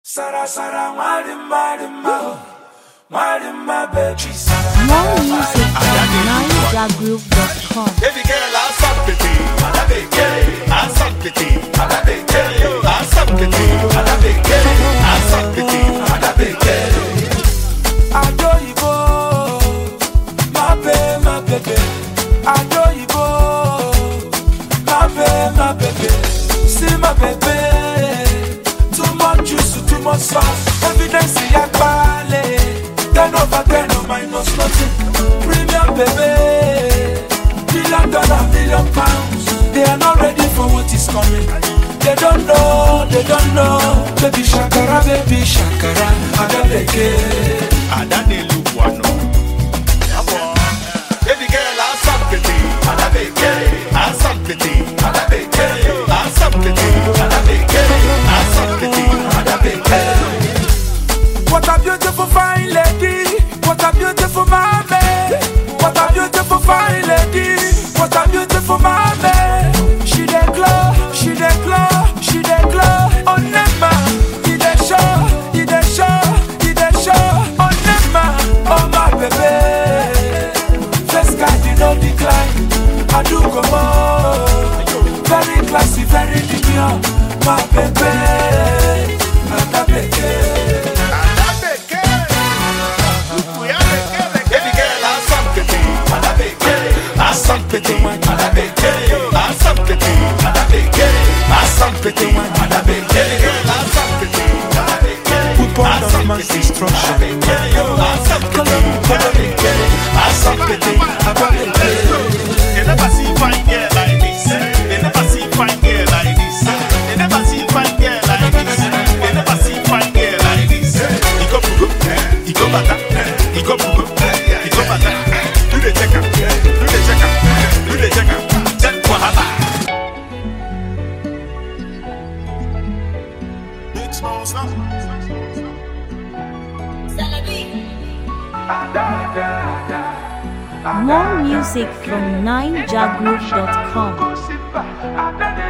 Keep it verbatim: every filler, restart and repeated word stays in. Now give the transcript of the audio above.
Sara Sara Mari Mari Ma Mari Ma baby Sara. More music at nine jagroup dot com. Baby girl, I'm something. I'm a big girl. I'm something. I'm a big girl. I'm something. I'm a big girl. I'm something. I'm a big girl. Adoyibo, my baby, my baby. Adoyibo, my baby, my baby. See my baby. Too much juice, too much sauce. Evidence is a quality. Ten over ten, no minus nothing. Premium baby. Billion dollar, billion pounds. They are not ready for what is coming. They don't know, they don't know. Baby Shakara, baby Shakara. Adabeke. Adane Luwano. Baby girl, I'm something. I'm a big girl. I'm something. I'm a big girl. I'm something. I'm a big girl. I'm something. I'm a big girl. What a beautiful fine lady. What a beautiful mommy. What a beautiful fine lady. What a beautiful mommy. She dey glow, she dey glow, she dey glow. Oh Nema, he dey show, he dey show, he dey show. Oh Nema, oh my baby. First guy did not decline. I do go more. Very classy, very demure. My baby, my baby. Something, and a big girl. I'm something, and a big girl. I'm something, and a big girl. I'm something, and a big girl. We born on man's destruction. I'm something, and a big girl. I'm something, and a big girl. You never see fine girl like this. You never see fine girl like this. You never see fine girl like this. You never see fine girl like this. He go pugo, he go bata, he go pugo, he go bata. Do the check up, do the check up. More music from nine jagroup dot com.